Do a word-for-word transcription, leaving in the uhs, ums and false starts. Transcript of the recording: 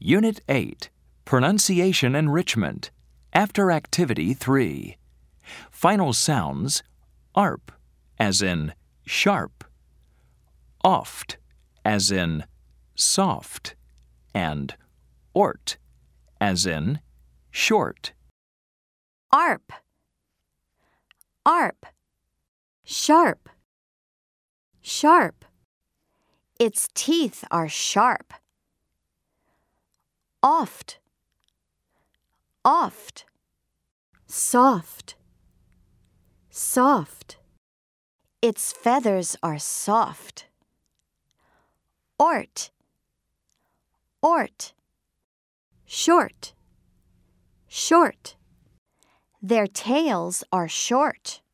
Unit eight, Pronunciation Enrichment, after Activity three. Final sounds, arp, as in sharp, oft, as in soft, and ort, as in short. Arp, arp, sharp, sharp. Its teeth are sharp. Oft, oft, soft, soft. Its feathers are soft. Ort, ort, short, short. Their tails are short.